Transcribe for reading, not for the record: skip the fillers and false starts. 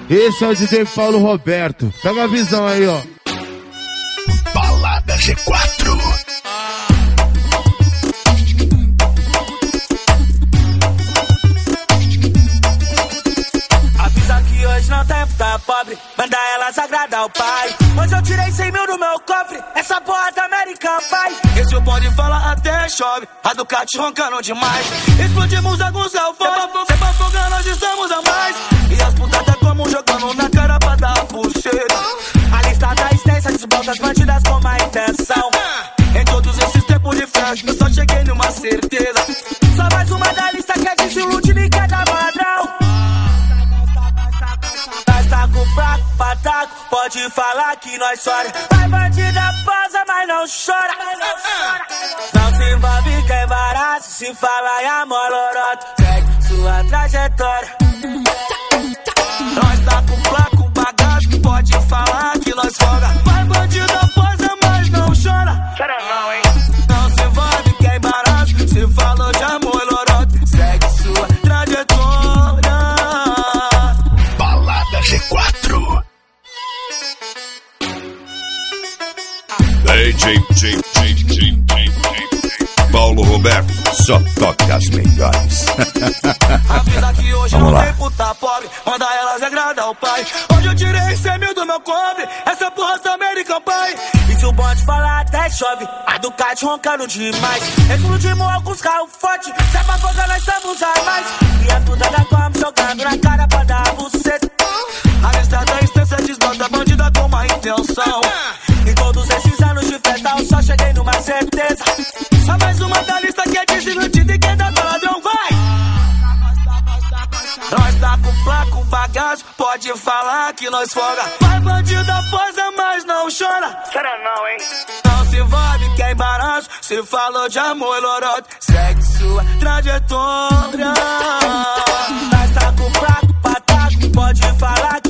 Esse é o DJ Paulo Roberto. Pega a visão aí, ó. Balada G4. Avisa que hoje não tem puta pobre, manda elas agradar o pai. Hoje eu tirei 100 mil do meu cofre, essa porra da American Pie. Esse o bonde fala até chove, a Ducati roncando demais. Explodimos alguns alfões, sempre afogando, nós estamos a mais. E as putas tá como jogando na cara pra dar pulseira. A lista tá extensa, desbalta as bandidas com má intenção. Em todos esses tempos de flash, eu só cheguei numa certeza. Só mais uma da lista que é desiludido e quer dar padrão. Nós tá com fraco, pataco, pode falar que nós chora. Vai bandida, posa, mas não chora. Não se envolve que é barato, se fala em amor loroto. Segue sua trajetória. Nós tá com placo, bagaço, pode falar que nós folga. Vai bandida, posa, mas não chora. Chora não, hein? Não se envolve que é embaraço, se falou de amor loroto. Segue sua trajetória. Balada G4. Paulo Roberto, só toca as melhores. Avisa que hoje não tem puta pobre, manda elas agradar o pai. Hoje eu tirei 100 mil do meu cobre, essa porra da American Pie. E se o bonde falar até chove, a Ducati roncando demais. Explodimos alguns carros fortes, se é pra fogar nós estamos a mais. E a puta da como jogando na cara pra dar buceta. A lista da extensa desbota a bandida com má intenção. Em todos esses anos de festa eu só cheguei numa certeza. Só mais uma da lista que é desiludida e quer dar paladrão, vai! Nós tá com placo, bagaço, pode falar que nós folga. Vai bandida, posa, mas não chora. Chora não, hein? Não se envolve que é embaraço, se falou de amor loroto. Segue sua trajetória. Nós tá com placo, pataco, pode falar que